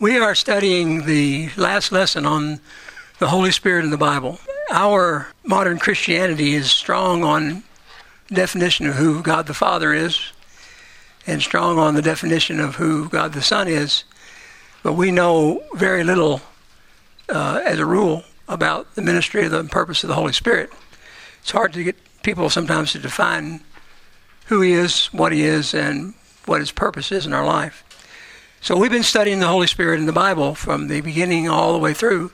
We are studying the last lesson on the Holy Spirit in the Bible. Our modern Christianity is strong on the definition of who God the Father is and strong on the definition of who God the Son is, but we know very little, as a rule, about the ministry of the purpose of the Holy Spirit. It's hard to get people sometimes to define who He is, what He is, and what His purpose is in our life. So we've been studying the Holy Spirit in the Bible from the beginning all the way through,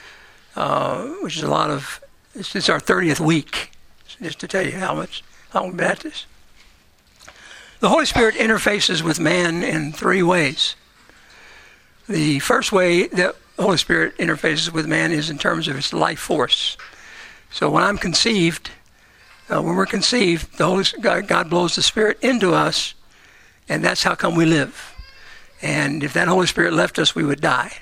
which is it's our 30th week, just to tell you how long we've been at this. The Holy Spirit interfaces with man in three ways. The first way that the Holy Spirit interfaces with man is in terms of its life force. So when I'm conceived, when we're conceived, God blows the Spirit into us, and that's how come we live. And if that Holy Spirit left us, we would die.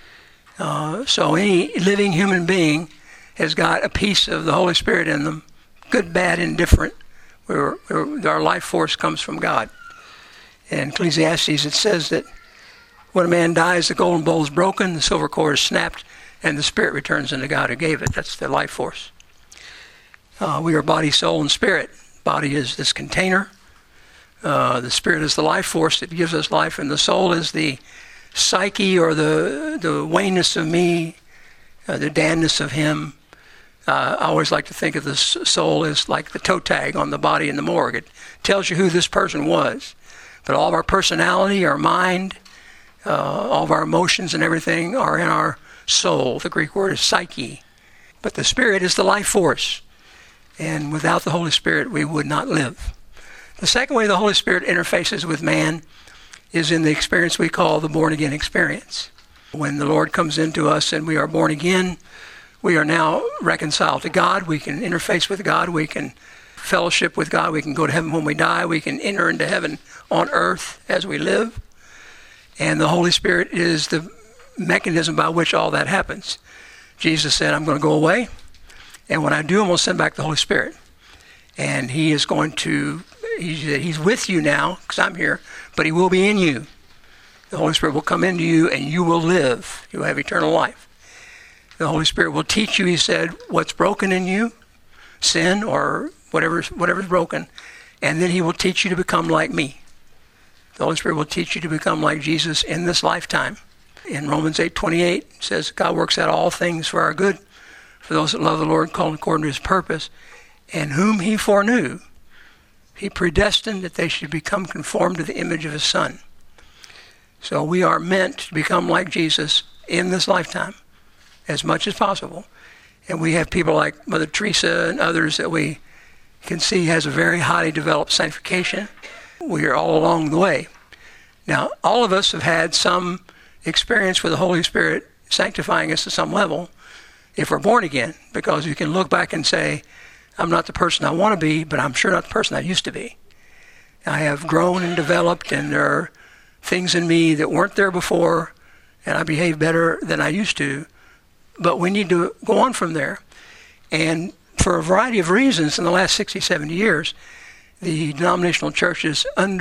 So any living human being has got a piece of the Holy Spirit in them, good, bad, indifferent, where our life force comes from God. In Ecclesiastes, it says that when a man dies, the golden bowl is broken, the silver cord is snapped, and the spirit returns unto God who gave it. That's the life force. We are body, soul, and spirit. Body is this container. The spirit is the life force that gives us life, and the soul is the psyche or the wayness of me, the damnness of him. I always like to think of the soul as like the toe tag on the body in the morgue. It tells you who this person was. But all of our personality, our mind, all of our emotions and everything are in our soul. The Greek word is psyche. But the Spirit is the life force. And without the Holy Spirit, we would not live. The second way the Holy Spirit interfaces with man is in the experience we call the born-again experience. When the Lord comes into us and we are born again, we are now reconciled to God. We can interface with God. We can fellowship with God. We can go to heaven when we die. We can enter into heaven on earth as we live. And the Holy Spirit is the mechanism by which all that happens. Jesus said, I'm going to go away, and when I do, I'm going to send back the Holy Spirit. And He is going to, He's with you now, because I'm here, but He will be in you. The Holy Spirit will come into you, and you will live. You will have eternal life. The Holy Spirit will teach you, He said, what's broken in you, sin or whatever's broken, and then He will teach you to become like me. The Holy Spirit will teach you to become like Jesus in this lifetime. In Romans 8:28, it says, God works out all things for our good, for those that love the Lord, called according to His purpose, and whom He foreknew, He predestined that they should become conformed to the image of His Son. So we are meant to become like Jesus in this lifetime, as much as possible. And we have people like Mother Teresa and others that we can see has a very highly developed sanctification. We are all along the way. Now, all of us have had some experience with the Holy Spirit sanctifying us to some level if we're born again, because you can look back and say, I'm not the person I want to be, but I'm sure not the person I used to be. I have grown and developed, and there are things in me that weren't there before, and I behave better than I used to. But we need to go on from there. And for a variety of reasons in the last 60, 70 years, the denominational churches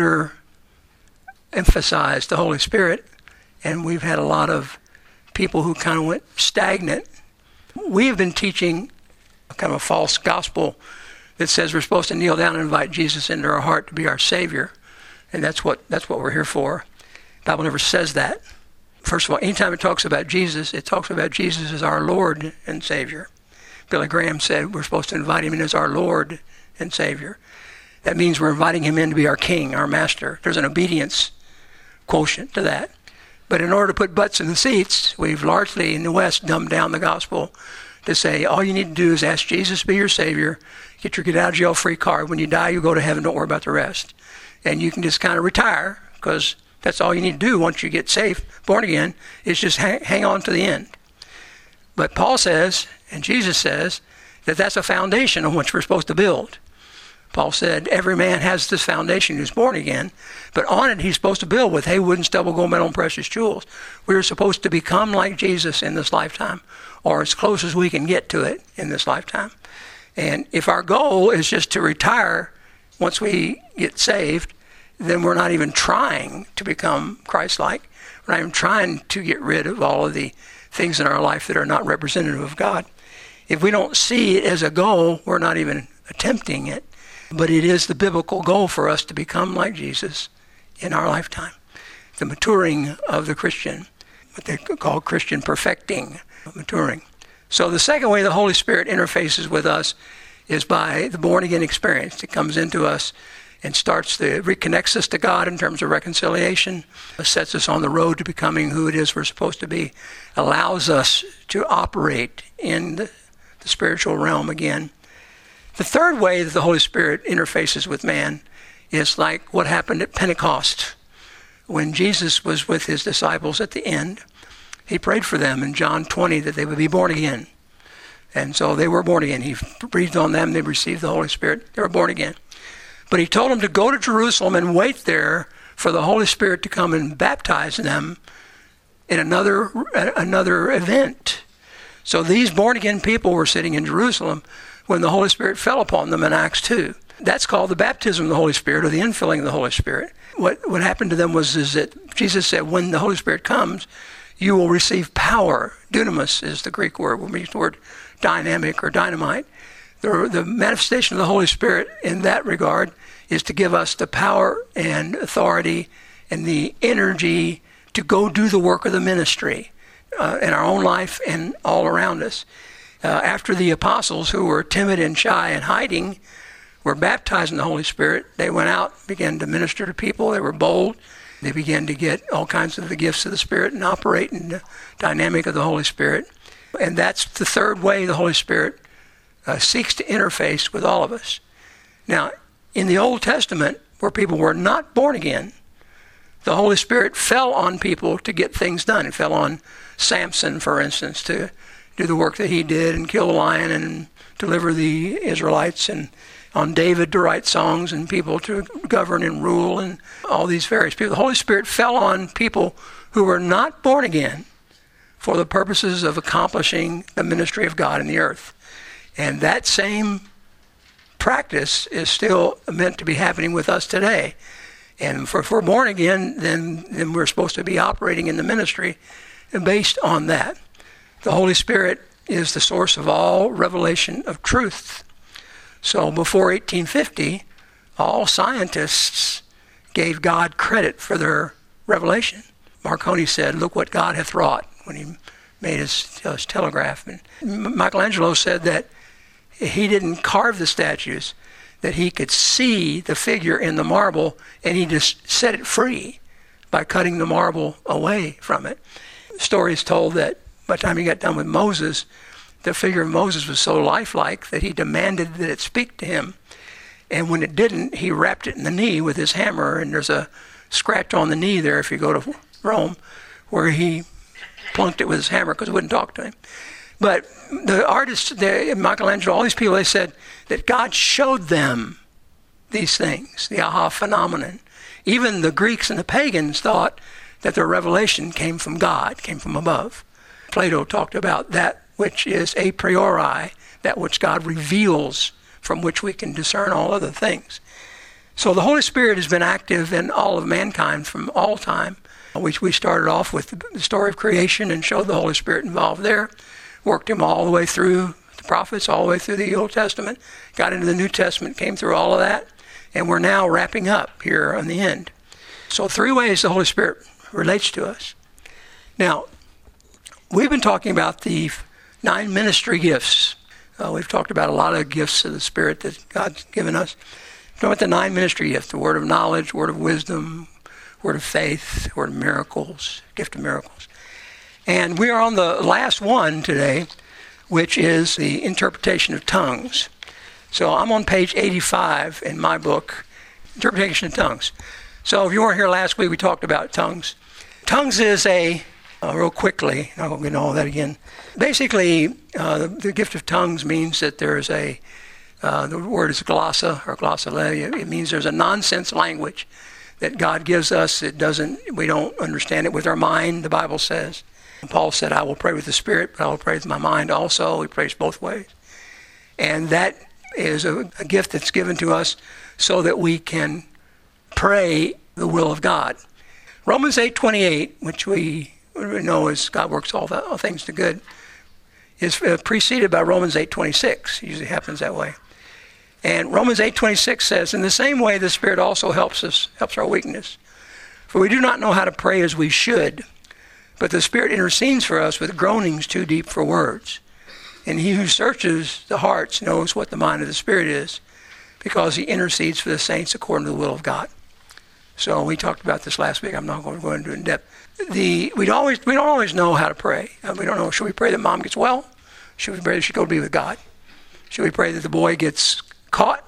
underemphasized the Holy Spirit, and we've had a lot of people who kind of went stagnant. We have been teaching a kind of a false gospel that says we're supposed to kneel down and invite Jesus into our heart to be our Savior, and that's what we're here for. The Bible never says that. First of all, anytime it talks about Jesus, it talks about Jesus as our Lord and Savior. Billy Graham said we're supposed to invite Him in as our Lord and Savior. That means we're inviting Him in to be our King, our Master. There's an obedience quotient to that. But in order to put butts in the seats, we've largely in the West dumbed down the gospel to say all you need to do is ask Jesus to be your Savior, get your get-out-of-jail-free card. When you die, you go to heaven. Don't worry about the rest. And you can just kind of retire, because that's all you need to do once you get saved, born again, is just hang on to the end. But Paul says, and Jesus says, that that's a foundation on which we're supposed to build. Paul said, every man has this foundation who's born again, but on it he's supposed to build with hay, wood, and stubble, gold, metal, and precious jewels. We're supposed to become like Jesus in this lifetime, or as close as we can get to it in this lifetime. And if our goal is just to retire once we get saved, then we're not even trying to become Christ-like. We're not even trying to get rid of all of the things in our life that are not representative of God. If we don't see it as a goal, we're not even attempting it. But it is the biblical goal for us to become like Jesus in our lifetime. The maturing of the Christian, what they call Christian perfecting, maturing. So the second way the Holy Spirit interfaces with us is by the born-again experience. It comes into us and reconnects us to God in terms of reconciliation, sets us on the road to becoming who it is we're supposed to be, allows us to operate in the spiritual realm again. The third way that the Holy Spirit interfaces with man is like what happened at Pentecost. When Jesus was with his disciples at the end, he prayed for them in John 20 that they would be born again. And so they were born again. He breathed on them. They received the Holy Spirit. They were born again. But he told them to go to Jerusalem and wait there for the Holy Spirit to come and baptize them in another event. So these born-again people were sitting in Jerusalem when the Holy Spirit fell upon them in Acts 2. That's called the baptism of the Holy Spirit, or the infilling of the Holy Spirit. What happened to them was that Jesus said, when the Holy Spirit comes, you will receive power. Dunamis is the Greek word. We use the word dynamic or dynamite. The manifestation of the Holy Spirit in that regard is to give us the power and authority and the energy to go do the work of the ministry in our own life and all around us. After the apostles, who were timid and shy and hiding, were baptized in the Holy Spirit, they went out, began to minister to people. They were bold. They began to get all kinds of the gifts of the Spirit and operate in the dynamic of the Holy Spirit. And that's the third way the Holy Spirit seeks to interface with all of us. Now, in the Old Testament, where people were not born again, the Holy Spirit fell on people to get things done. It fell on Samson, for instance, to do the work that he did and kill a lion and deliver the Israelites, and on David to write songs and people to govern and rule and all these various people. The Holy Spirit fell on people who were not born again for the purposes of accomplishing the ministry of God in the earth. And that same practice is still meant to be happening with us today. And if we're born again, then we're supposed to be operating in the ministry based on that. The Holy Spirit is the source of all revelation of truth. So before 1850, all scientists gave God credit for their revelation. Marconi said, "Look what God hath wrought," when he made his telegraph. And Michelangelo said that he didn't carve the statues, that he could see the figure in the marble, and he just set it free by cutting the marble away from it. The story is told that by the time he got done with Moses, the figure of Moses was so lifelike that he demanded that it speak to him. And when it didn't, he rapped it in the knee with his hammer, and there's a scratch on the knee there if you go to Rome, where he plunked it with his hammer because it wouldn't talk to him. But the artists, Michelangelo, all these people, they said that God showed them these things, the aha phenomenon. Even the Greeks and the pagans thought that their revelation came from God, came from above. Plato talked about that which is a priori, that which God reveals, from which we can discern all other things. So the Holy Spirit has been active in all of mankind from all time. We started off with the story of creation and showed the Holy Spirit involved there. Worked him all the way through the prophets, all the way through the Old Testament, got into the New Testament, came through all of that, and we're now wrapping up here on the end. So 3 ways the Holy Spirit relates to us. Now, we've been talking about the 9 ministry gifts. We've talked about a lot of gifts of the Spirit that God's given us. We're talking about the 9 ministry gifts: the word of knowledge, word of wisdom, word of faith, word of miracles, gift of miracles. And we are on the last one today, which is the interpretation of tongues. So I'm on page 85 in my book, Interpretation of Tongues. So if you weren't here last week, we talked about tongues. Tongues is real quickly, I'm not going to get into all that again. Basically, the gift of tongues means that there is the word is glossa or glossolalia. It means there's a nonsense language that God gives us. We don't understand it with our mind, the Bible says. Paul said, I will pray with the Spirit, but I will pray with my mind also. He prays both ways. And that is a gift that's given to us so that we can pray the will of God. Romans 8:28, which we know is God works all things to good, is preceded by Romans 8:26. It usually happens that way. And Romans 8:26 says, in the same way the Spirit also helps our weakness. For we do not know how to pray as we should, but the Spirit intercedes for us with groanings too deep for words. And he who searches the hearts knows what the mind of the Spirit is, because he intercedes for the saints according to the will of God. So we talked about this last week. I'm not going to go into it in depth. We don't always know how to pray. We don't know. Should we pray that mom gets well? Should we pray that she go be with God? Should we pray that the boy gets caught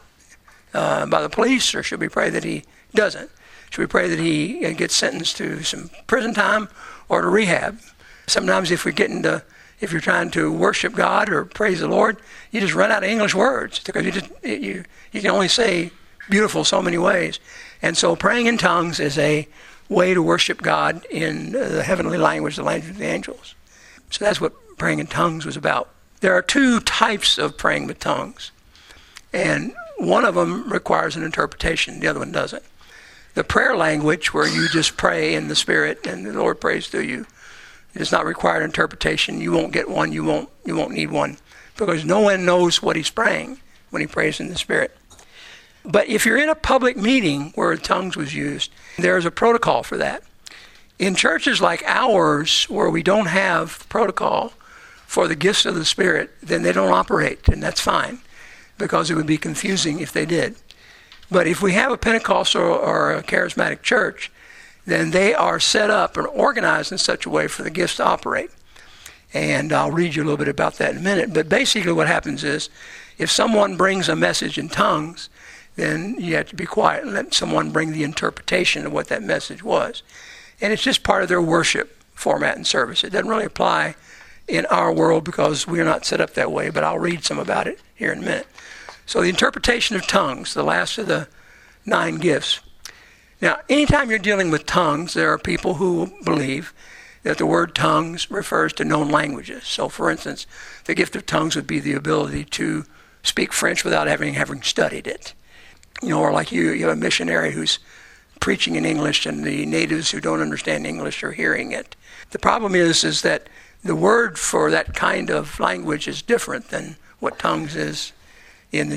by the police, or should we pray that he doesn't? Should we pray that he gets sentenced to some prison time or to rehab? Sometimes if you're trying to worship God or praise the Lord, you just run out of English words because you can only say beautiful so many ways. And so praying in tongues is a way to worship God in the heavenly language, the language of the angels. So that's what praying in tongues was about. There are two types of praying with tongues, and one of them requires an interpretation, the other one doesn't. The prayer language, where you just pray in the Spirit and the Lord prays through you, does not require interpretation. You won't get one, you won't need one, because no one knows what he's praying when he prays in the Spirit. But if you're in a public meeting where tongues was used, there's a protocol for that. In churches like ours, where we don't have protocol for the gifts of the Spirit, then they don't operate, and that's fine, because it would be confusing if they did. But if we have a Pentecostal or a charismatic church, then they are set up and organized in such a way for the gifts to operate. And I'll read you a little bit about that in a minute. But basically what happens is, if someone brings a message in tongues, then you have to be quiet and let someone bring the interpretation of what that message was. And it's just part of their worship format and service. It doesn't really apply in our world because we're not set up that way, but I'll read some about it here in a minute. So the interpretation of tongues, the last of the 9 gifts. Now, anytime you're dealing with tongues, there are people who believe that the word tongues refers to known languages. So, for instance, the gift of tongues would be the ability to speak French without having studied it. Or like you have a missionary who's preaching in English and the natives who don't understand English are hearing it. The problem is that the word for that kind of language is different than what tongues is in the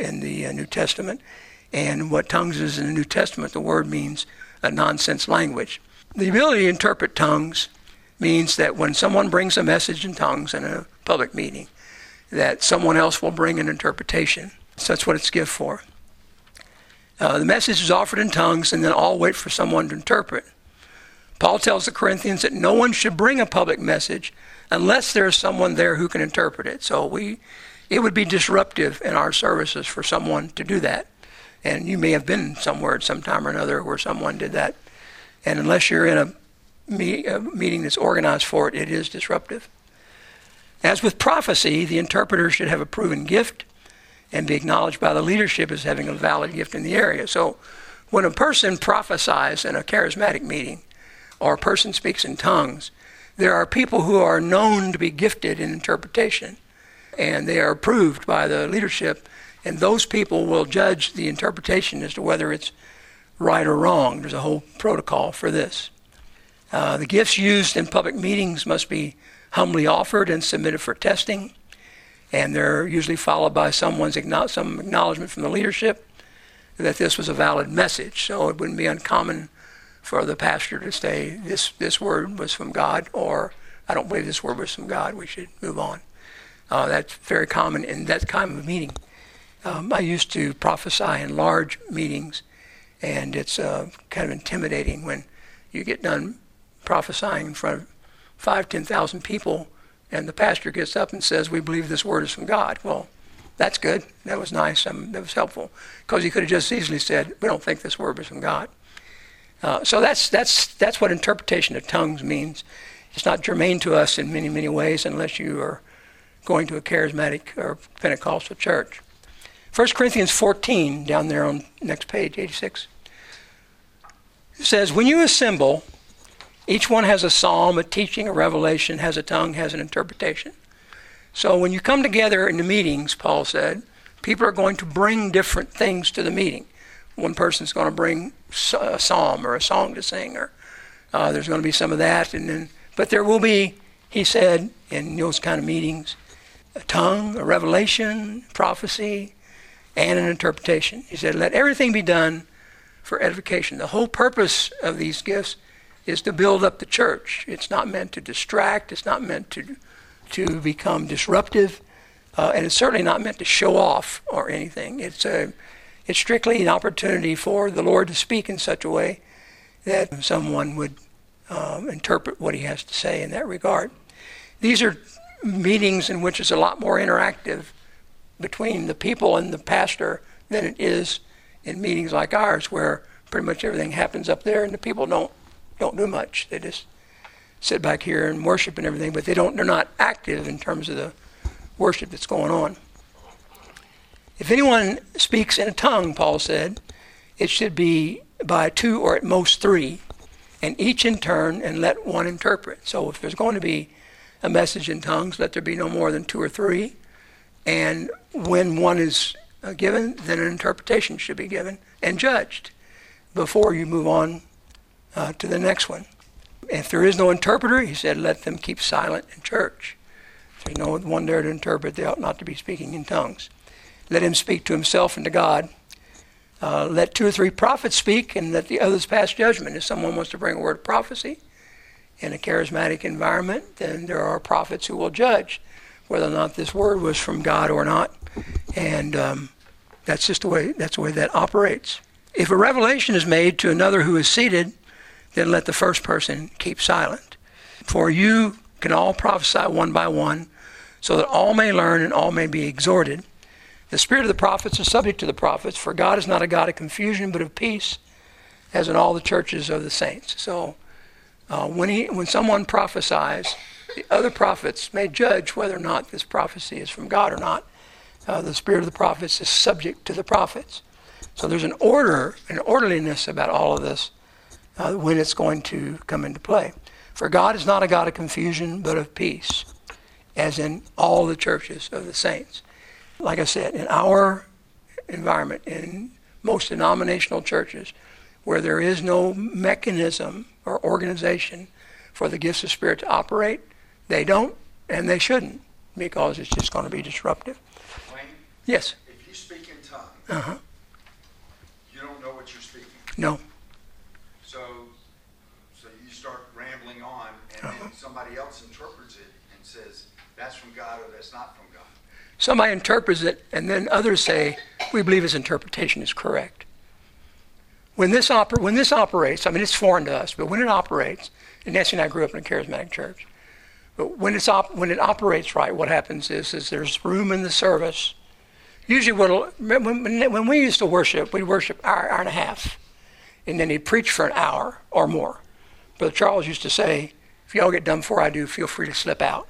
New Testament. And what tongues is in the New Testament, the word means a nonsense language. The ability to interpret tongues means that when someone brings a message in tongues in a public meeting, that someone else will bring an interpretation. So that's what it's given for. The message is offered in tongues, and then all wait for someone to interpret. Paul tells the Corinthians that no one should bring a public message unless there is someone there who can interpret it. So it would be disruptive in our services for someone to do that. And you may have been somewhere at some time or another where someone did that. And unless you're in a meeting that's organized for it, it is disruptive. As with prophecy, the interpreter should have a proven gift and be acknowledged by the leadership as having a valid gift in the area. So when a person prophesies in a charismatic meeting or a person speaks in tongues, there are people who are known to be gifted in interpretation, and they are approved by the leadership, and those people will judge the interpretation as to whether it's right or wrong. There's a whole protocol for this. The gifts used in public meetings must be humbly offered and submitted for testing, and they're usually followed by some acknowledgement from the leadership that this was a valid message. So it wouldn't be uncommon for the pastor to say, this word was from God, or I don't believe this word was from God, we should move on. That's very common in that kind of meeting. I used to prophesy in large meetings, and it's kind of intimidating when you get done prophesying in front of 5,000-10,000 people, and the pastor gets up and says, we believe this word is from God. Well, that's good. That was nice. That was helpful, because he could have just easily said, we don't think this word was from God. So that's what interpretation of tongues means. It's not germane to us in many, many ways unless you are going to a charismatic or Pentecostal church. 1 Corinthians 14, down there on next page, 86. It says, when you assemble, each one has a psalm, a teaching, a revelation, has a tongue, has an interpretation. So when you come together in the meetings, Paul said, people are going to bring different things to the meeting. One person's going to bring a psalm or a song to sing, or There's going to be some of that, but there will be, he said, in those kind of meetings, a tongue, a revelation, prophecy, and an interpretation. He said, let everything be done for edification. The whole purpose of these gifts is to build up the church. It's not meant to distract. It's not meant to become disruptive. And it's certainly not meant to show off or anything. It's strictly an opportunity for the Lord to speak in such a way that someone would interpret what he has to say in that regard. These are meetings in which it's a lot more interactive between the people and the pastor than it is in meetings like ours, where pretty much everything happens up there and the people don't do much. They just sit back here and worship and everything, but they're not active in terms of the worship that's going on. If anyone speaks in a tongue, Paul said, it should be by two or at most three, and each in turn, and let one interpret. So if there's going to be a message in tongues, let there be no more than two or three. And when one is given, then an interpretation should be given and judged before you move on to the next one. If there is no interpreter, he said, let them keep silent in church. If there's no one there to interpret, they ought not to be speaking in tongues. Let him speak to himself and to God. Let two or three prophets speak, and let the others pass judgment. If someone wants to bring a word of prophecy in a charismatic environment, then there are prophets who will judge whether or not this word was from God or not. And that's just the way that operates. If a revelation is made to another who is seated, then let the first person keep silent. For you can all prophesy one by one, so that all may learn and all may be exhorted. The spirit of the prophets is subject to the prophets, for God is not a God of confusion, but of peace, as in all the churches of the saints. So when someone prophesies, the other prophets may judge whether or not this prophecy is from God or not. The spirit of the prophets is subject to the prophets. So there's an order, an orderliness about all of this when it's going to come into play. For God is not a God of confusion, but of peace, as in all the churches of the saints. Like I said, in our environment, in most denominational churches, where there is no mechanism or organization for the gifts of Spirit to operate, they don't and they shouldn't, because it's just going to be disruptive. Wayne? Yes? If you speak in tongues, you don't know what you're speaking. No. So you start rambling on, and then somebody else interprets it and says, that's from God or that's not from God. Somebody interprets it, and then others say, we believe his interpretation is correct. When this operates, I mean, it's foreign to us, but when it operates, and Nancy and I grew up in a charismatic church, but when it operates right, what happens is there's room in the service. Usually when we used to worship, we'd worship an hour and a half, and then he'd preach for an hour or more. Brother Charles used to say, if y'all get done before I do, feel free to slip out.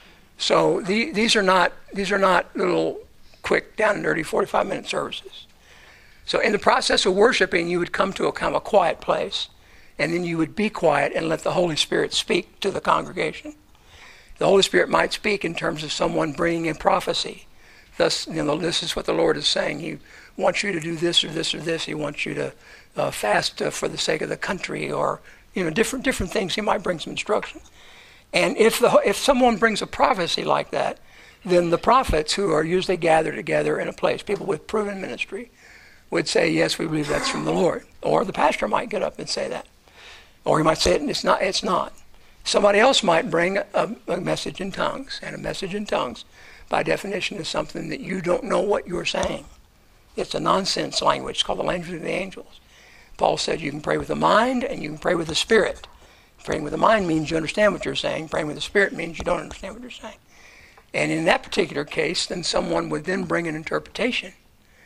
So these are not little quick, down and dirty 45-minute services. So in the process of worshiping, you would come to a kind of a quiet place, and then you would be quiet and let the Holy Spirit speak to the congregation. The Holy Spirit might speak in terms of someone bringing in prophecy. Thus, this is what the Lord is saying. He wants you to do this or this or this. He wants you to fast for the sake of the country, or different things. He might bring some instruction. And if someone brings a prophecy like that, then the prophets, who are usually gathered together in a place, people with proven ministry, would say, yes, we believe that's from the Lord. Or the pastor might get up and say that. Or he might say it's not. Somebody else might bring a message in tongues, and a message in tongues, by definition, is something that you don't know what you're saying. It's a nonsense language. It's called the language of the angels. Paul said you can pray with the mind and you can pray with the spirit. Praying with the mind means you understand what you're saying. Praying with the spirit means you don't understand what you're saying. And in that particular case, then someone would then bring an interpretation.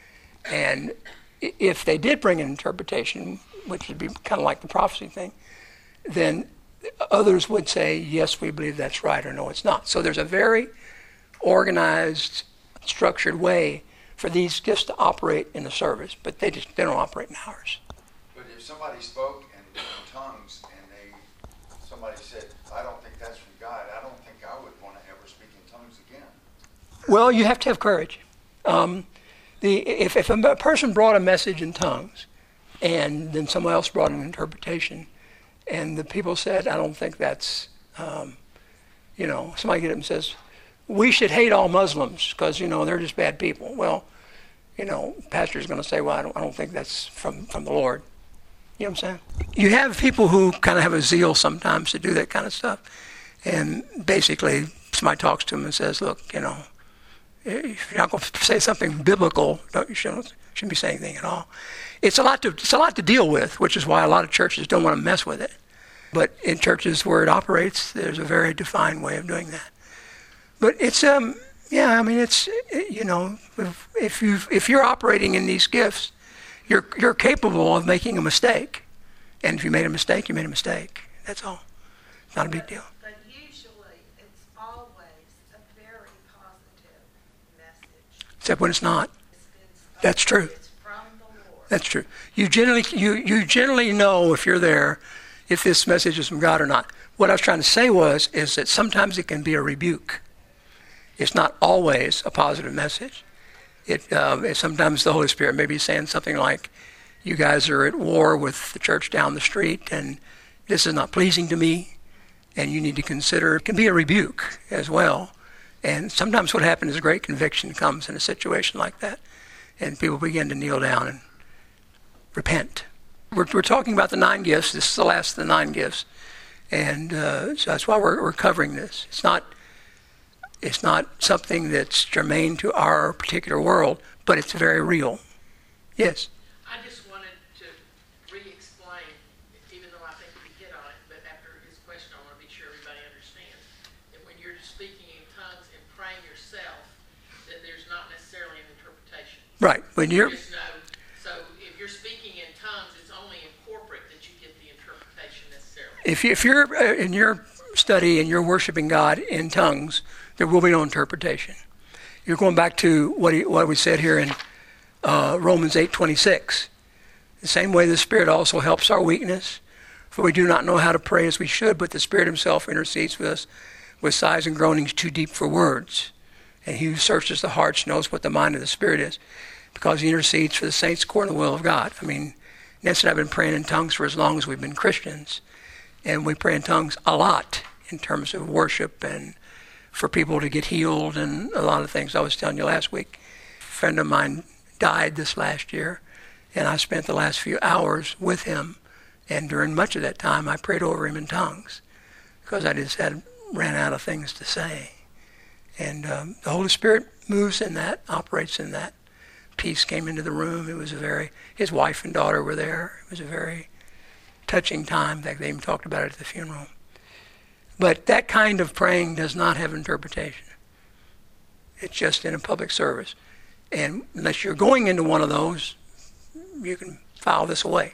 And if they did bring an interpretation, which would be kind of like the prophecy thing, then others would say, yes, we believe that's right, or no, it's not. So there's a very organized, structured way for these gifts to operate in the service, but they don't operate in ours. But if somebody spoke in tongues and somebody said, I don't think that's from God, I don't think I would want to ever speak in tongues again. Well, you have to have courage. If a person brought a message in tongues, and then someone else brought an interpretation, And the people said, I don't think that's, somebody get up and says, we should hate all Muslims because, they're just bad people. Well, pastor's going to say, well, I don't think that's from the Lord. You know what I'm saying? You have people who kind of have a zeal sometimes to do that kind of stuff. And basically, somebody talks to them and says, look, if you're not going to say something biblical, you shouldn't be saying anything at all. It's a lot to deal with, which is why a lot of churches don't want to mess with it. But in churches where it operates, there's a very defined way of doing that. But it's if you're operating in these gifts, you're capable of making a mistake. And if you made a mistake, you made a mistake. That's all. It's not a big deal. But usually it's always a very positive message. Except when it's not. That's true. It's from the Lord. That's true. You generally know if you're there, if this message is from God or not. What I was trying to say is that sometimes it can be a rebuke. It's not always a positive message. Sometimes the Holy Spirit may be saying something like, you guys are at war with the church down the street, and this is not pleasing to me, and you need to consider. It can be a rebuke as well. And sometimes what happens is great conviction comes in a situation like that, and people begin to kneel down and repent. We're talking about the 9 gifts. This is the last of the 9 gifts. And so that's why we're covering this. It's not something that's germane to our particular world, but it's very real. Yes? I just wanted to re-explain, even though I think we hit on it, but after his question, I want to be sure everybody understands that when you're speaking in tongues and praying yourself, that there's not necessarily an interpretation. Right. When you're... So if you're speaking in tongues, it's only in corporate that you get the interpretation necessarily. If you're in your study and you're worshiping God in tongues, there will be no interpretation. You're going back to what we said here in Romans 8:26. The same way the Spirit also helps our weakness, for we do not know how to pray as we should, but the Spirit himself intercedes with us with sighs and groanings too deep for words. And he who searches the hearts knows what the mind of the Spirit is, because he intercedes for the saints according to the will of God. I mean, Nancy and I have been praying in tongues for as long as we've been Christians, and we pray in tongues a lot in terms of worship and for people to get healed and a lot of things. I was telling you last week, a friend of mine died this last year, and I spent the last few hours with him, and during much of that time I prayed over him in tongues because I just ran out of things to say. And the Holy Spirit moves in that, operates in that. Peace came into the room. His wife and daughter were there. It was a very touching time. In fact, they even talked about it at the funeral. But that kind of praying does not have interpretation. It's just in a public service. And unless you're going into one of those, you can file this away.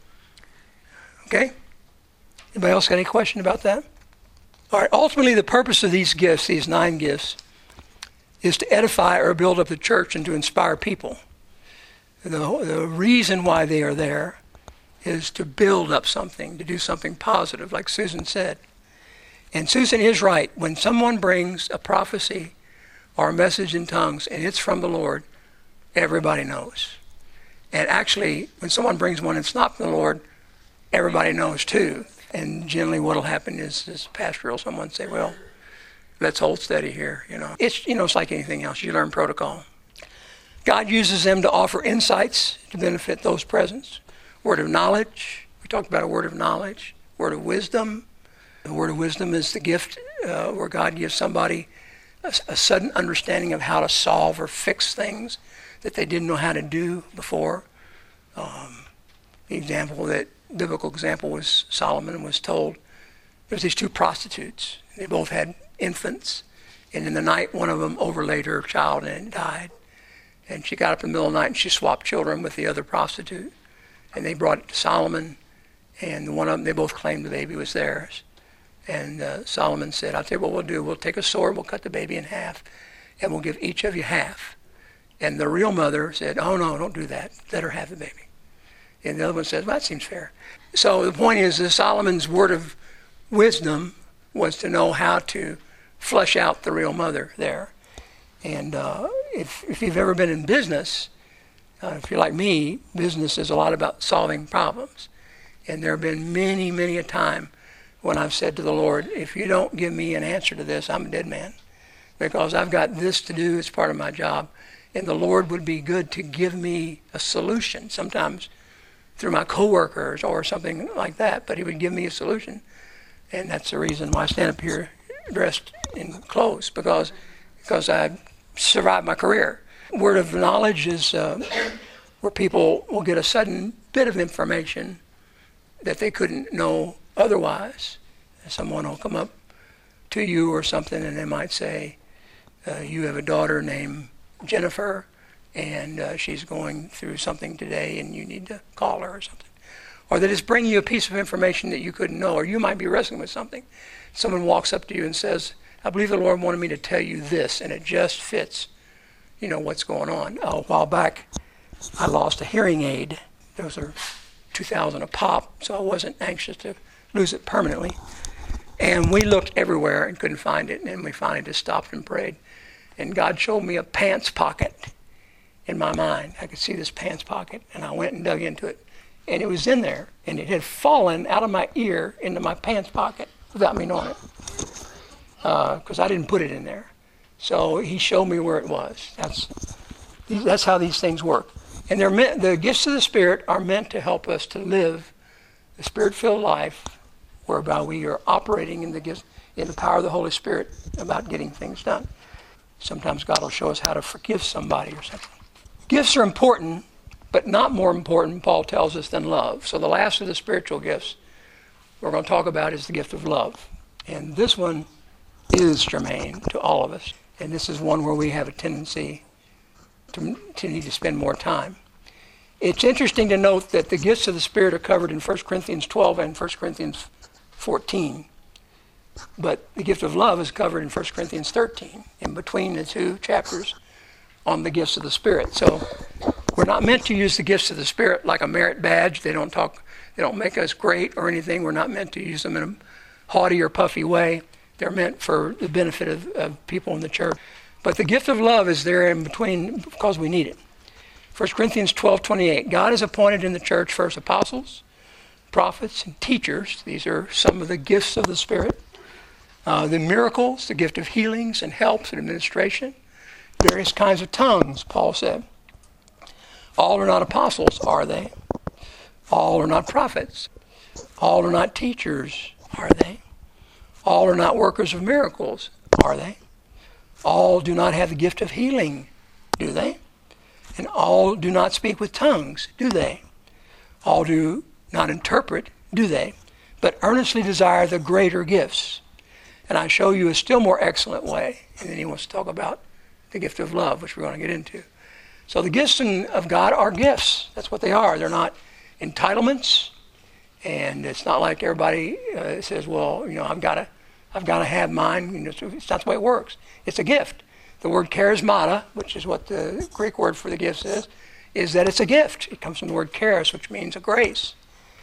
Okay? Anybody else got any question about that? All right, ultimately the purpose of these gifts, these 9 gifts, is to edify or build up the church and to inspire people. The reason why they are there is to build up something, to do something positive, like Susan said. And Susan is right. When someone brings a prophecy or a message in tongues and it's from the Lord, everybody knows. And actually, when someone brings one and it's not from the Lord, everybody knows too. And generally what will happen is pastoral, someone say, well, let's hold steady here. It's like anything else. You learn protocol. God uses them to offer insights to benefit those present. Word of knowledge. We talked about a word of knowledge. Word of wisdom. The word of wisdom is the gift where God gives somebody a sudden understanding of how to solve or fix things that they didn't know how to do before. The biblical example was Solomon was told there's these 2 prostitutes. They both had infants, and in the night one of them overlaid her child and it died. And she got up in the middle of the night and she swapped children with the other prostitute, and they brought it to Solomon, and one of them, they both claimed the baby was theirs. And Solomon said, I'll tell you what we'll do. We'll take a sword, we'll cut the baby in half, and we'll give each of you half. And the real mother said, oh no, don't do that. Let her have the baby. And the other one says, well, that seems fair. So the point is that Solomon's word of wisdom was to know how to flush out the real mother there. And if you've ever been in business, if you're like me, business is a lot about solving problems. And there have been many, many a time when I've said to the Lord, if you don't give me an answer to this, I'm a dead man. Because I've got this to do, it's part of my job. And the Lord would be good to give me a solution, sometimes through my coworkers or something like that, but he would give me a solution. And that's the reason why I stand up here dressed in clothes, because I survived my career. Word of knowledge is where people will get a sudden bit of information that they couldn't know otherwise. Someone will come up to you or something, and they might say, you have a daughter named Jennifer, and she's going through something today, and you need to call her or something. Or they just bring you a piece of information that you couldn't know, or you might be wrestling with something. Someone walks up to you and says, I believe the Lord wanted me to tell you this, and it just fits, what's going on. A while back, I lost a hearing aid. Those are $2,000 a pop, so I wasn't anxious to lose it permanently. And we looked everywhere and couldn't find it, and we finally just stopped and prayed. And God showed me a pants pocket in my mind. I could see this pants pocket, and I went and dug into it. And it was in there, and it had fallen out of my ear into my pants pocket without me knowing it, because I didn't put it in there. So he showed me where it was. That's how these things work. And the gifts of the Spirit are meant to help us to live the Spirit-filled life whereby we are operating in the power of the Holy Spirit about getting things done. Sometimes God will show us how to forgive somebody or something. Gifts are important, but not more important, Paul tells us, than love. So the last of the spiritual gifts we're going to talk about is the gift of love. And this one is germane to all of us. And this is one where we have a tendency to need to spend more time. It's interesting to note that the gifts of the Spirit are covered in 1 Corinthians 12 and 1 Corinthians 14. But the gift of love is covered in 1 Corinthians 13, in between the two chapters on the gifts of the Spirit. So we're not meant to use the gifts of the Spirit like a merit badge. They don't make us great or anything. We're not meant to use them in a haughty or puffy way. They're meant for the benefit of people in the church. But the gift of love is there in between because we need it. 1 Corinthians 12:28. God has appointed in the church first apostles, prophets, and teachers. These are some of the gifts of the Spirit. The miracles, the gift of healings and helps and administration. Various kinds of tongues, Paul said. All are not apostles, are they? All are not prophets. All are not teachers, are they? All are not workers of miracles, are they? All do not have the gift of healing, do they? And all do not speak with tongues, do they? All do not interpret, do they? But earnestly desire the greater gifts. And I show you a still more excellent way. And then he wants to talk about the gift of love, which we're going to get into. So the gifts of God are gifts. That's what they are. They're not entitlements. And it's not like everybody says, well, I've got to have mine. It's not the way it works. It's a gift. The word charismata, which is what the Greek word for the gifts is that it's a gift. It comes from the word charis, which means a grace.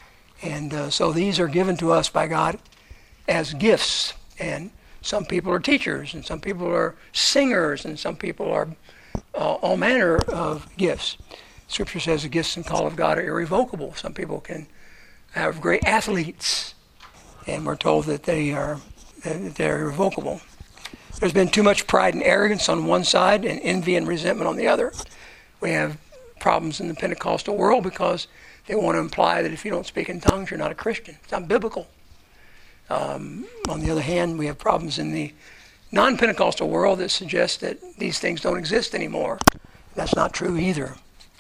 And so these are given to us by God as gifts. And some people are teachers, and some people are singers, and some people are all manner of gifts. Scripture says the gifts and call of God are irrevocable. Some people can have great athletes, and we're told that they're irrevocable. There's been too much pride and arrogance on one side and envy and resentment on the other. We have problems in the Pentecostal world because they want to imply that if you don't speak in tongues, you're not a Christian. It's not biblical. On the other hand, we have problems in the non-Pentecostal world that suggest that these things don't exist anymore. That's not true either.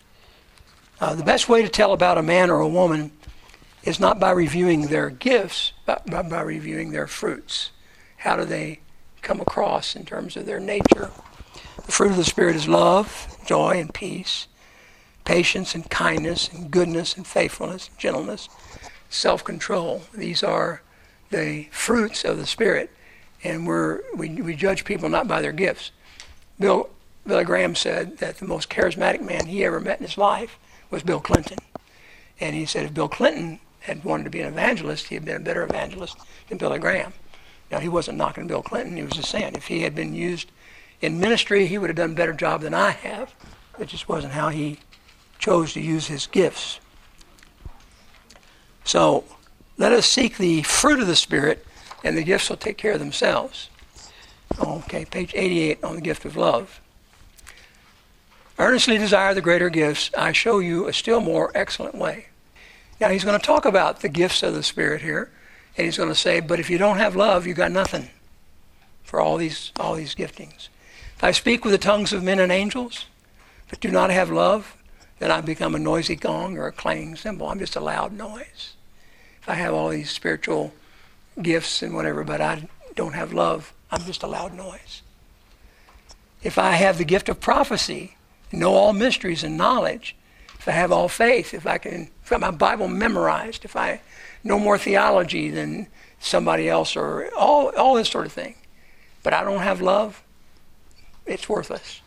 The best way to tell about a man or a woman is not by reviewing their gifts, but by reviewing their fruits. How do they come across in terms of their nature? The fruit of the Spirit is love, joy, and peace, patience and kindness and goodness and faithfulness, and gentleness, self-control. These are the fruits of the Spirit, and we judge people not by their gifts. Billy Graham said that the most charismatic man he ever met in his life was Bill Clinton. And he said if Bill Clinton had wanted to be an evangelist, he had been a better evangelist than Billy Graham. Now, he wasn't knocking Bill Clinton. He was just saying if he had been used in ministry, he would have done a better job than I have. It just wasn't how he chose to use his gifts. So let us seek the fruit of the Spirit, and the gifts will take care of themselves. Okay, page 88 on the gift of love. Earnestly desire the greater gifts. I show you a still more excellent way. Now he's going to talk about the gifts of the Spirit here, and he's going to say, but if you don't have love, you got nothing for all these giftings. If I speak with the tongues of men and angels, but do not have love, then I become a noisy gong or a clanging cymbal. I'm just a loud noise. If I have all these spiritual gifts and whatever, but I don't have love, I'm just a loud noise. If I have the gift of prophecy, know all mysteries and knowledge, if I have all faith, if I have my Bible memorized, if I know more theology than somebody else, or all this sort of thing, but I don't have love, it's worthless.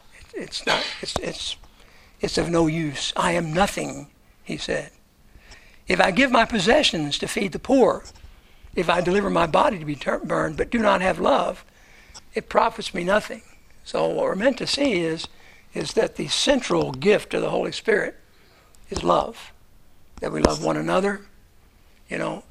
It's of no use. I am nothing, he said. If I give my possessions to feed the poor, if I deliver my body to be burned, but do not have love, it profits me nothing. So what we're meant to see is that the central gift of the Holy Spirit is love. That we love one another. You know,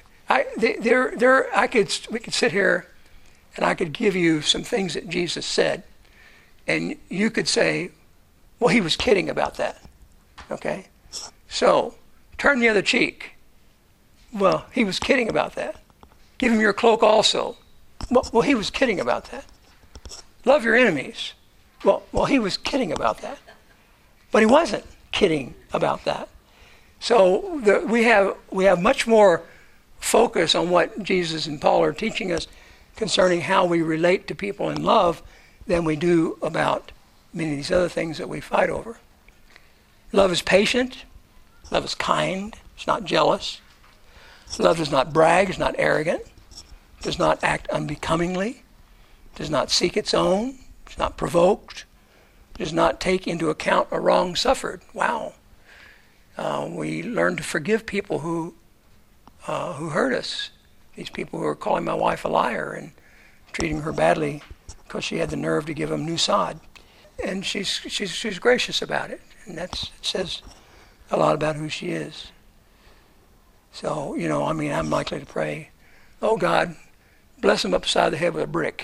we could sit here and I could give you some things that Jesus said, and you could say, well, he was kidding about that. Okay? So, turn the other cheek. Well, he was kidding about that. Give him your cloak also. Well, he was kidding about that. Love your enemies. Well, he was kidding about that. But he wasn't kidding about that. So we have much more focus on what Jesus and Paul are teaching us concerning how we relate to people in love than we do about many of these other things that we fight over. Love is patient. Love is kind. It's not jealous. Love does not brag. It's not arrogant. Does not act unbecomingly. Does not seek its own. It's not provoked. Does not take into account a wrong suffered. Wow. We learn to forgive people who hurt us. These people who are calling my wife a liar and treating her badly because she had the nerve to give them new sod. And she's gracious about it. And it says a lot about who she is. So, I'm likely to pray, oh God, bless him upside the head with a brick.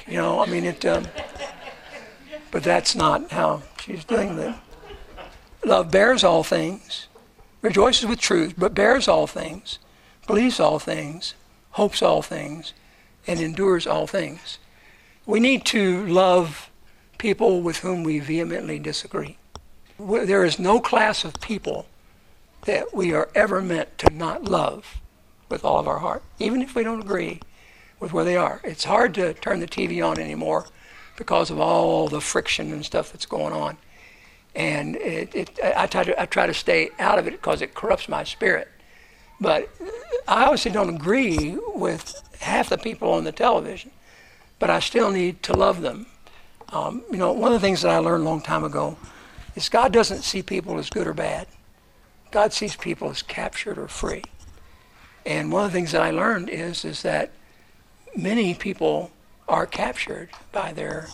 But that's not how she's doing it. Love bears all things, rejoices with truth, but bears all things, believes all things, hopes all things, and endures all things. We need to love people with whom we vehemently disagree. There is no class of people that we are ever meant to not love with all of our heart, even if we don't agree with where they are. It's hard to turn the TV on anymore because of all the friction and stuff that's going on. And I try to stay out of it because it corrupts my spirit. But I obviously don't agree with half the people on the television, but I still need to love them. One of the things that I learned a long time ago is God doesn't see people as good or bad. God sees people as captured or free. And one of the things that I learned is that many people are captured by their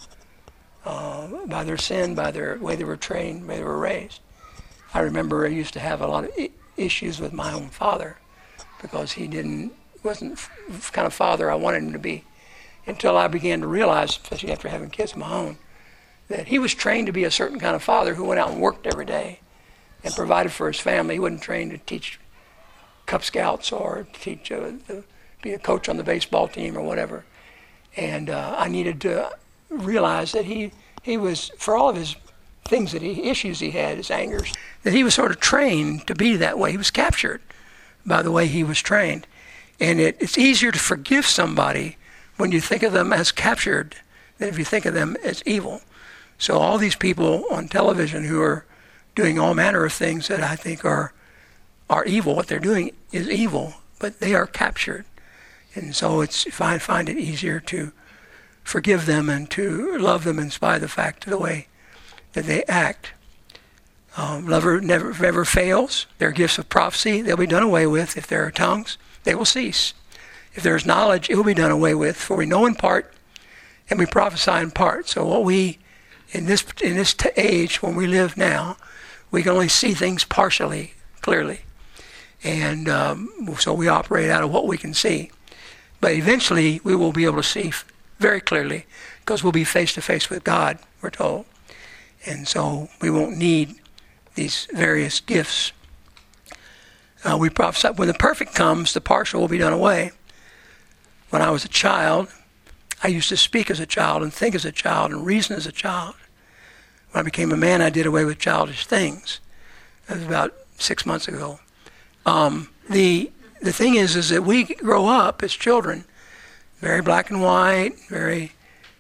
sin, by their way they were trained, way they were raised. I remember I used to have a lot of issues with my own father because he wasn't the kind of father I wanted him to be, until I began to realize, especially after having kids of my own, that he was trained to be a certain kind of father who went out and worked every day and provided for his family. He wasn't trained to teach Cub Scouts or teach be a coach on the baseball team or whatever. And I needed to realize that he was, for all of his things issues he had, his angers, that he was sort of trained to be that way. He was captured by the way he was trained. And it's easier to forgive somebody when you think of them as captured than if you think of them as evil. So all these people on television who are doing all manner of things that I think are evil, what they're doing is evil, but they are captured. And so I find it easier to forgive them and to love them in spite of the fact of the way that they act. Love never fails. There are gifts of prophecy. They'll be done away with. If there are tongues, they will cease. If there is knowledge, it will be done away with. For we know in part, and we prophesy in part. So what we, in this age, when we live now, we can only see things partially, clearly. And so we operate out of what we can see. But eventually we will be able to see very clearly, because we'll be face to face with God, we're told. And so we won't need these various gifts. We prophesy, when the perfect comes, the partial will be done away. When I was a child, I used to speak as a child and think as a child and reason as a child. When I became a man, I did away with childish things. That was about 6 months ago. The thing is that we grow up as children, very black and white, very,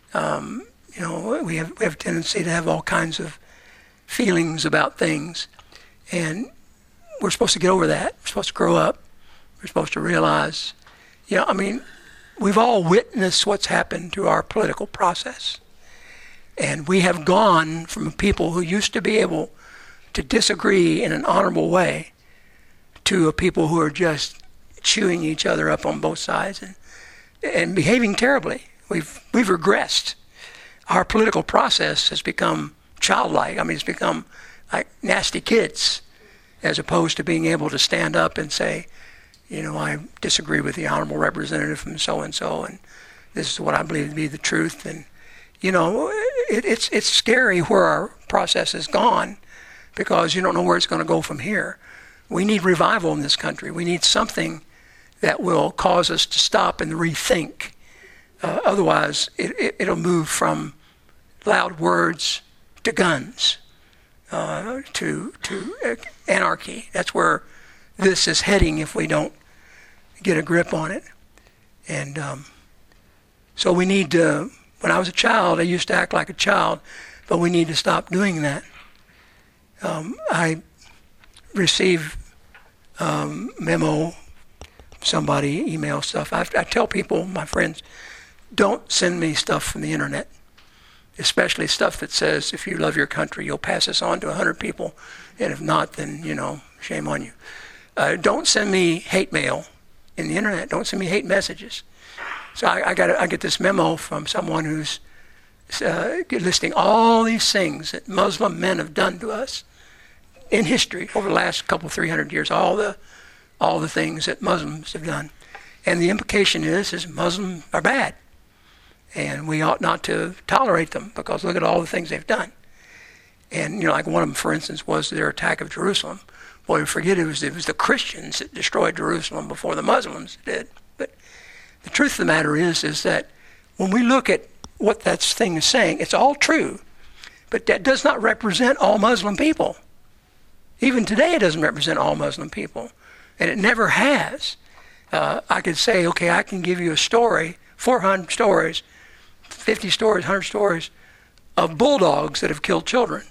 we have a tendency to have all kinds of feelings about things. And we're supposed to get over that. We're supposed to grow up. We're supposed to realize, we've all witnessed what's happened to our political process. And we have gone from people who used to be able to disagree in an honorable way to a people who are just chewing each other up on both sides and behaving terribly. We've regressed. Our political process has become childlike. It's become like nasty kids, as opposed to being able to stand up and say, I disagree with the honorable representative from so-and-so, and this is what I believe to be the truth. And, it's scary where our process has gone, because you don't know where it's going to go from here. We need revival in this country. We need something that will cause us to stop and rethink. Otherwise, it'll move from loud words to guns, to anarchy. That's where this is heading if we don't get a grip on it. And so we need to, when I was a child, I used to act like a child, but we need to stop doing that. I receive memo, somebody email stuff. I tell people, my friends, don't send me stuff from the internet, especially stuff that says, if you love your country, you'll pass this on to 100 people, and if not, then, shame on you. Don't send me hate mail in the internet. Don't send me hate messages. So I get this memo from someone who's listing all these things that Muslim men have done to us in history over the last 300 years, all the things that Muslims have done. And the implication is Muslims are bad, and we ought not to tolerate them, because look at all the things they've done. And like one of them, for instance, was their attack of Jerusalem. Boy, we forget it was the Christians that destroyed Jerusalem before the Muslims did. But the truth of the matter is that when we look at what that thing is saying, it's all true, but that does not represent all Muslim people. Even today, it doesn't represent all Muslim people, and it never has. I could say, okay, I can give you a story, 400 stories, 50 stories, 100 stories of bulldogs that have killed children.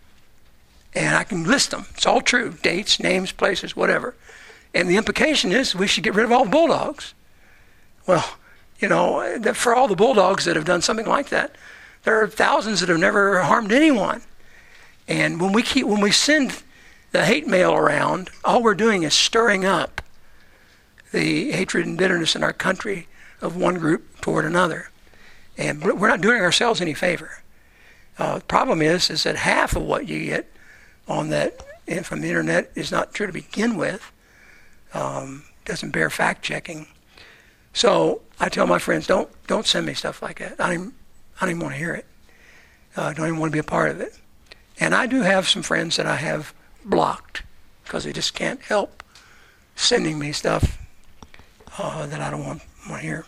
And I can list them. It's all true. Dates, names, places, whatever. And the implication is we should get rid of all the bulldogs. Well, for all the bulldogs that have done something like that, there are thousands that have never harmed anyone. And when we send the hate mail around, all we're doing is stirring up the hatred and bitterness in our country of one group toward another. And we're not doing ourselves any favor. The problem is that half of what you get on that from the internet is not true to begin with. Doesn't bear fact checking. So I tell my friends, don't send me stuff like that. I don't even want to hear it. I don't even want to be a part of it. And I do have some friends that I have blocked because they just can't help sending me stuff that I don't want to hear.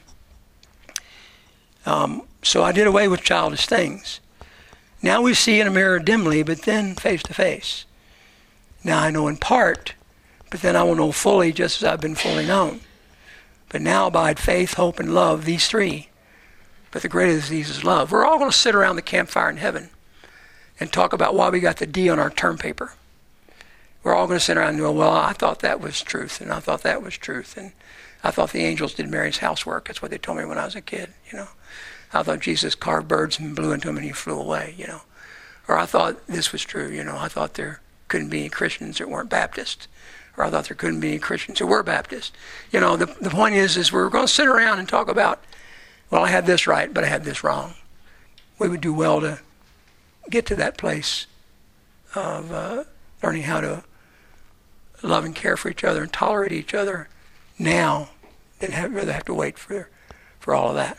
So I did away with childish things. Now we see in a mirror dimly, but then face to face. Now I know in part, but then I will know fully just as I've been fully known. But now abide faith, hope, and love, these three. But the greatest of these is love. We're all going to sit around the campfire in heaven and talk about why we got the D on our term paper. We're all going to sit around and go, well, I thought that was truth, and I thought that was truth, and I thought the angels did Mary's housework. That's what they told me when I was a kid, I thought Jesus carved birds and blew into them and he flew away, Or I thought this was true, I thought there couldn't be any Christians that weren't Baptist. Or I thought there couldn't be any Christians who were Baptist. The point is we're going to sit around and talk about, well, I had this right, but I had this wrong. We would do well to get to that place of learning how to love and care for each other and tolerate each other now than rather have to wait for all of that.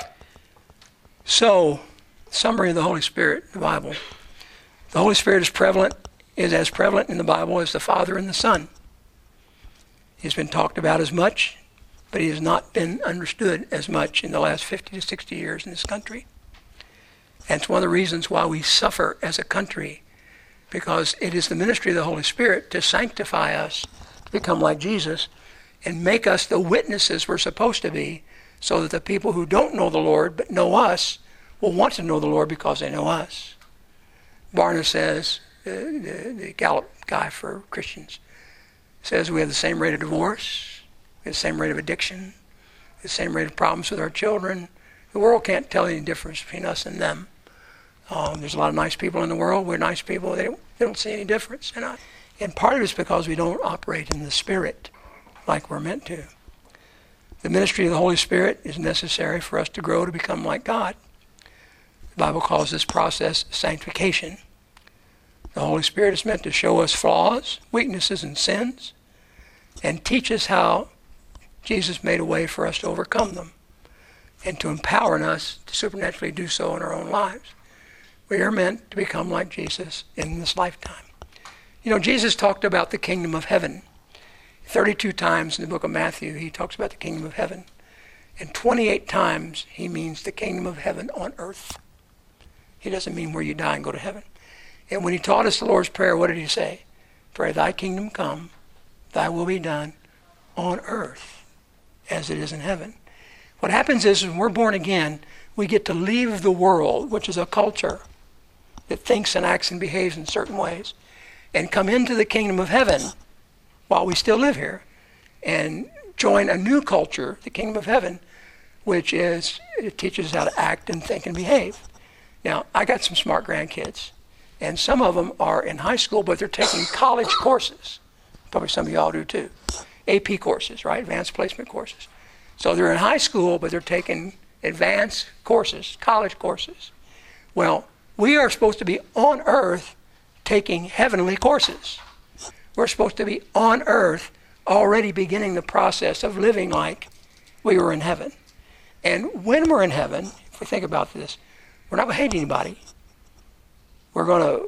So, summary of the Holy Spirit in the Bible. The Holy Spirit is as prevalent in the Bible as the Father and the Son. He's been talked about as much, but he has not been understood as much in the last 50 to 60 years in this country. And it's one of the reasons why we suffer as a country, because it is the ministry of the Holy Spirit to sanctify us, to become like Jesus, and make us the witnesses we're supposed to be, so that the people who don't know the Lord but know us will want to know the Lord because they know us. Barna says, the Gallup guy for Christians, says we have the same rate of divorce, we have the same rate of addiction, the same rate of problems with our children. The world can't tell any difference between us and them. There's a lot of nice people in the world. We're nice people. They don't see any difference. And part of it is because we don't operate in the Spirit like we're meant to. The ministry of the Holy Spirit is necessary for us to grow to become like God. The Bible calls this process sanctification. The Holy Spirit is meant to show us flaws, weaknesses, and sins, and teach us how Jesus made a way for us to overcome them, and to empower us to supernaturally do so in our own lives. We are meant to become like Jesus in this lifetime. You know, Jesus talked about the kingdom of heaven. 32 times in the book of Matthew, he talks about the kingdom of heaven. And 28 times he means the kingdom of heaven on earth. He doesn't mean where you die and go to heaven. And when he taught us the Lord's Prayer, what did he say? Pray, thy kingdom come, thy will be done on earth as it is in heaven. What happens is when we're born again, we get to leave the world, which is a culture that thinks and acts and behaves in certain ways, and come into the kingdom of heaven while we still live here, and join a new culture, the kingdom of heaven, which is, it teaches us how to act and think and behave. Now, I got some smart grandkids, and some of them are in high school, but they're taking college courses. Probably some of y'all do too. AP courses, right? Advanced placement courses. So they're in high school, but they're taking advanced courses, college courses. Well, we are supposed to be on earth taking heavenly courses. We're supposed to be on earth already beginning the process of living like we were in heaven. And when we're in heaven, if we think about this, we're not going to hate anybody. We're going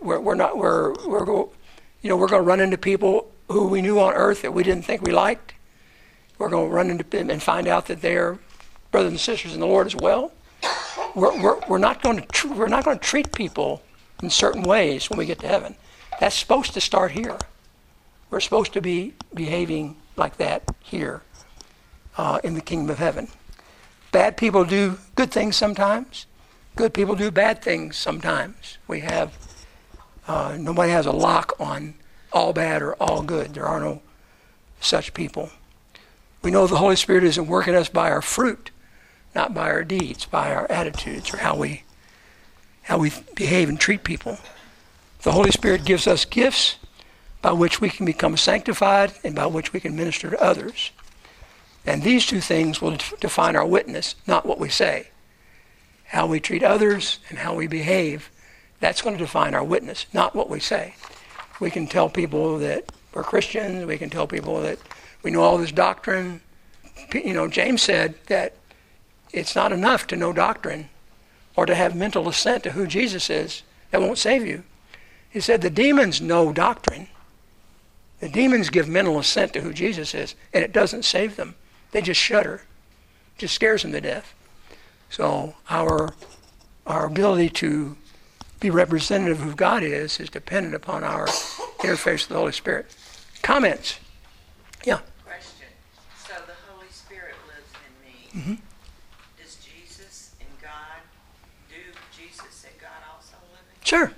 to run into people who we knew on earth that we didn't think we liked. We're going to run into them and find out that they're brothers and sisters in the Lord as well. We're not going to treat people in certain ways when we get to heaven. That's supposed to start here. We're supposed to be behaving like that here in the kingdom of heaven. Bad people do good things sometimes. Good people do bad things sometimes. We have nobody has a lock on all bad or all good. There are no such people. We know the Holy Spirit isn't working us by our fruit, not by our deeds, by our attitudes or how we behave and treat people. The Holy Spirit gives us gifts by which we can become sanctified and by which we can minister to others. And these two things will define our witness, not what we say. How we treat others and how we behave, that's going to define our witness, not what we say. We can tell people that we're Christians. We can tell people that we know all this doctrine. You know, James said that it's not enough to know doctrine or to have mental assent to who Jesus is. That won't save you. He said the demons know doctrine. The demons give mental assent to who Jesus is, and it doesn't save them. They just shudder. It just scares them to death. So our ability to be representative of who God is dependent upon our interface with the Holy Spirit. Comments? Yeah. Question. So the Holy Spirit lives in me. Mm-hmm. Does Jesus and God, do Jesus and God also live in me? Sure.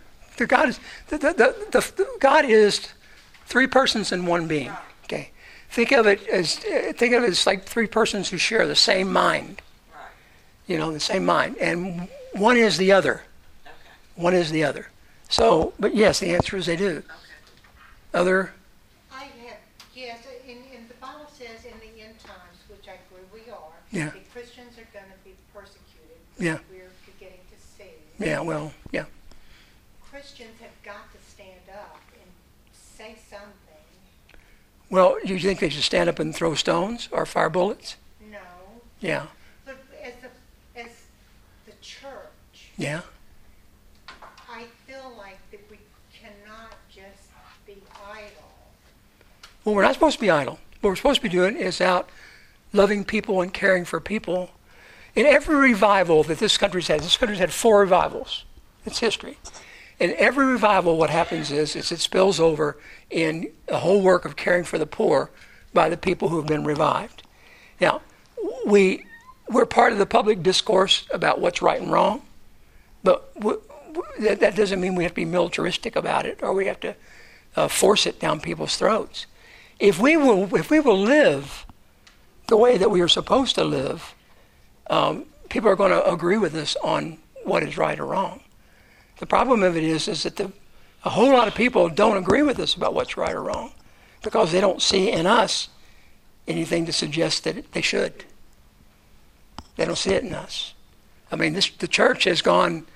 God is three persons in one being. Okay. Think of it as like three persons who share the same mind. Right. You know, the same mind, and one is the other. Okay. One is the other. So, but yes, the answer is they do. Okay. Other. Yes, and the Bible says in the end times, which I agree we are, Yeah. that Christians are going to be persecuted. Yeah. We're beginning to see. Yeah. Well. Yeah. Christians have got to stand up and say something Well, you think they should stand up and throw stones or fire bullets? No, Yeah. but as the church, Yeah. I feel like that we cannot just be idle. Well, we're not supposed to be idle. What we're supposed to be doing is out loving people and caring for people. In every revival that this country's had 4 revivals. It's history. In every revival, what happens is it spills over in the whole work of caring for the poor by the people who have been revived. Now, we're part of the public discourse about what's right and wrong, but that doesn't mean we have to be militaristic about it or we have to force it down people's throats. If we will live the way that we are supposed to live, people are going to agree with us on what is right or wrong. The problem of it is that a whole lot of people don't agree with us about what's right or wrong because they don't see in us anything to suggest that they should. They don't see it in us. I mean, the church has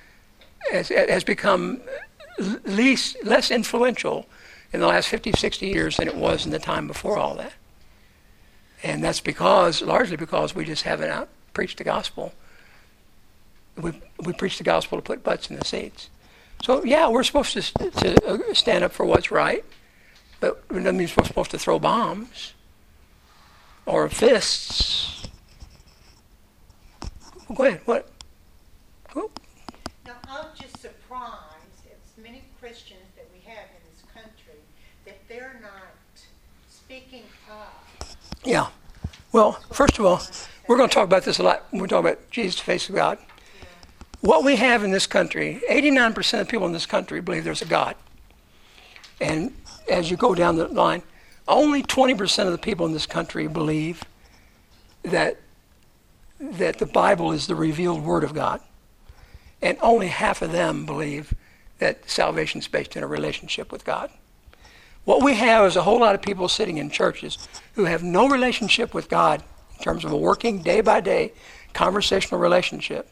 become less influential in the last 50, 60 years than it was in the time before all that. And that's largely because we just haven't preached the gospel. We preach the gospel to put butts in the seats. So yeah, we're supposed to stand up for what's right, but it doesn't mean we're supposed to throw bombs or fists. Well, go ahead. What? Cool. Now, I'm just surprised at many Christians that we have in this country that they're not speaking up. Yeah. Well, first of all, we're going to talk about this a lot when we talk about Jesus, the face of God. What we have in this country, 89% of people in this country believe there's a God. And as you go down the line, only 20% of the people in this country believe that the Bible is the revealed Word of God. And only half of them believe that salvation is based in a relationship with God. What we have is a whole lot of people sitting in churches who have no relationship with God in terms of a working day-by-day conversational relationship.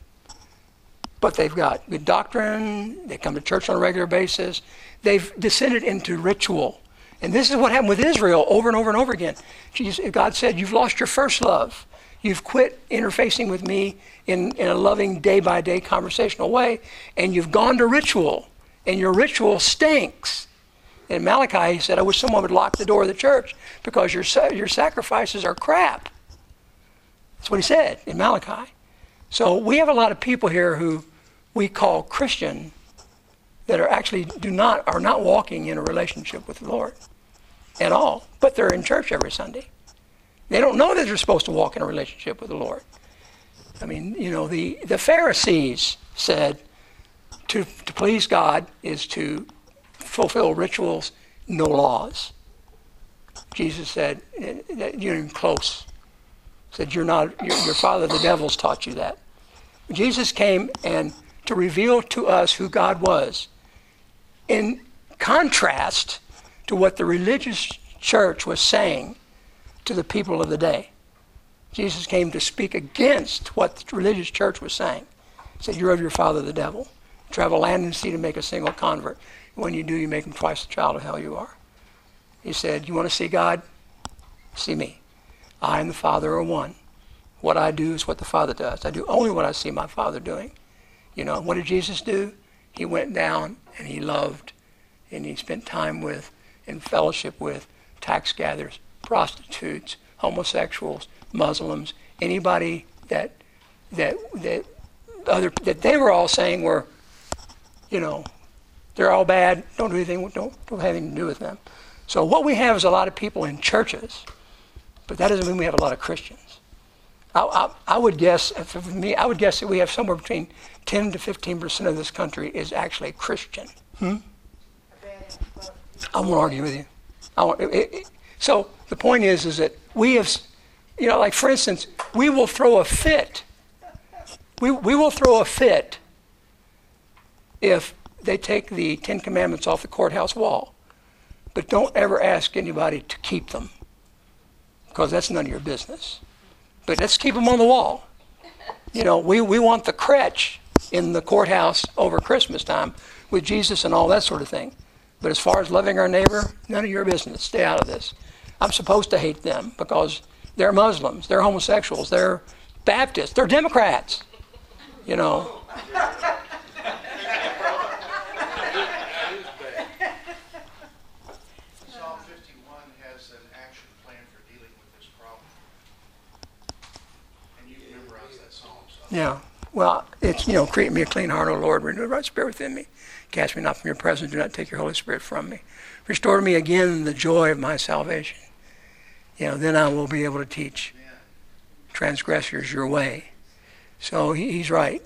But they've got good doctrine, they come to church on a regular basis, they've descended into ritual. And this is what happened with Israel over and over and over again. God said, you've lost your first love. You've quit interfacing with me in a loving day-by-day conversational way, and you've gone to ritual, and your ritual stinks. In Malachi, he said, I wish someone would lock the door of the church because your sacrifices are crap. That's what he said in Malachi. So we have a lot of people here who we call Christian that are not walking in a relationship with the Lord at all, but they're in church every Sunday. They don't know that they're supposed to walk in a relationship with the Lord. I mean, the Pharisees said to please God is to fulfill rituals, no laws. Jesus said, you're even close. Said, your father the devil's taught you that. Jesus came and to reveal to us who God was, in contrast to what the religious church was saying to the people of the day. Jesus came to speak against what the religious church was saying. He said, you're of your father the devil. Travel land and sea to make a single convert. When you do, you make him twice the child of hell you are. He said, you want to see God? See me. I and the Father are one. What I do is what the Father does. I do only what I see my Father doing. What did Jesus do? He went down and he loved and he spent time with and fellowship with tax gatherers, prostitutes, homosexuals, Muslims, anybody that they were all saying were, they're all bad, don't do anything, don't have anything to do with them. So what we have is a lot of people in churches, but that doesn't mean we have a lot of Christians. I would guess, for me, that we have somewhere between 10 to 15% of this country is actually Christian. I won't argue with you. So the point is that we have, like for instance, we will throw a fit. We will throw a fit if they take the 10 Commandments off the courthouse wall. But don't ever ask anybody to keep them, because that's none of your business. But let's keep them on the wall. We want the crutch in the courthouse over Christmas time with Jesus and all that sort of thing. But as far as loving our neighbor, none of your business. Stay out of this. I'm supposed to hate them because they're Muslims, they're homosexuals, they're Baptists, they're Democrats. You know. Psalm 51 has an action plan for dealing with this problem. And you memorize that psalm. So. Yeah. Well, it's, create me a clean heart, O Lord, renew the right spirit within me. Cast me not from your presence, do not take your Holy Spirit from me. Restore me again the joy of my salvation. Then I will be able to teach transgressors your way. So he's right.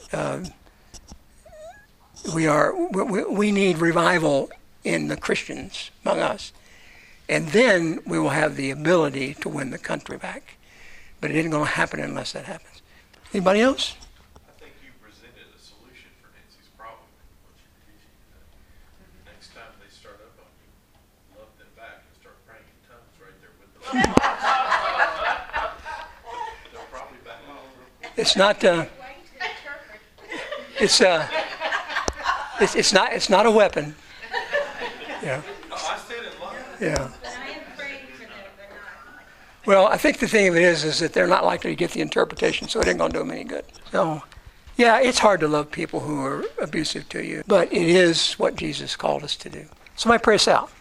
We need revival in the Christians among us. And then we will have the ability to win the country back. But it isn't going to happen unless that happens. Anybody else? I think you presented a solution for Nancy's problem in what you're teaching. Next time they start up on you, love them back and start praying in tongues right there with them. They'll probably back off. It's not. It's not a weapon. Yeah. No, I said it live. Yeah. But I am praying for them, but not. Well, I think the thing of it is that they're not likely to get the interpretation, so it ain't going to do them any good. So, yeah, it's hard to love people who are abusive to you, but it is what Jesus called us to do. Somebody pray us out.